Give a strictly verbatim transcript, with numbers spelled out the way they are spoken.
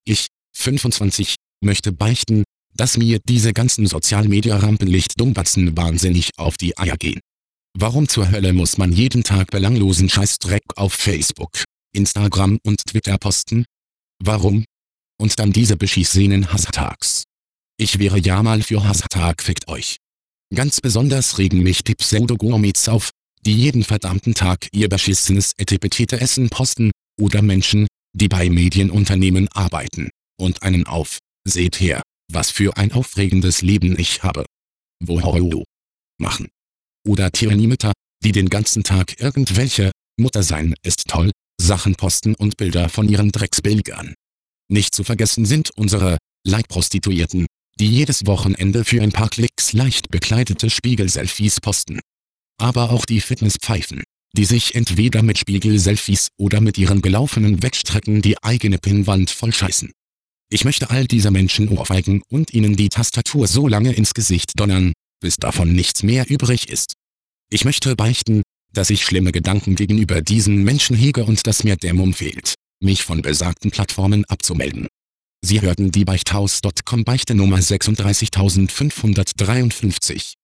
Ich, fünfundzwanzig, möchte beichten, dass mir diese ganzen Sozialmedia-Rampenlicht-Dummbatzen wahnsinnig auf die Eier gehen. Warum zur Hölle muss man jeden Tag belanglosen Scheißdreck auf Facebook, Instagram und Twitter posten? Warum? Und dann diese beschissenen Hashtags. Ich wäre ja mal für Hashtag fickt euch. Ganz besonders regen mich die Pseudo-Gourmets auf, die jeden verdammten Tag ihr beschissenes etipetete Essen posten, oder Menschen, die bei Medienunternehmen arbeiten, und einen auf, seht her, was für ein aufregendes Leben ich habe. Woho machen. Oder Tiermütter, die den ganzen Tag irgendwelche, Mutter sein ist toll, Sachen posten und Bilder von ihren Drecksbildern. Nicht zu vergessen sind unsere Like-Prostituierten, die jedes Wochenende für ein paar Klicks leicht bekleidete Spiegel-Selfies posten. Aber auch die Fitnesspfeifen, die sich entweder mit Spiegel-Selfies oder mit ihren gelaufenen Wegstrecken die eigene Pinnwand vollscheißen. Ich möchte all diese Menschen ohrfeigen und ihnen die Tastatur so lange ins Gesicht donnern, bis davon nichts mehr übrig ist. Ich möchte beichten, dass ich schlimme Gedanken gegenüber diesen Menschen hege und dass mir der Mumm fehlt, mich von besagten Plattformen abzumelden. Sie hörten die Beichthaus Punkt com Beichte Nummer sechsunddreißigtausendfünfhundertdreiundfünfzig.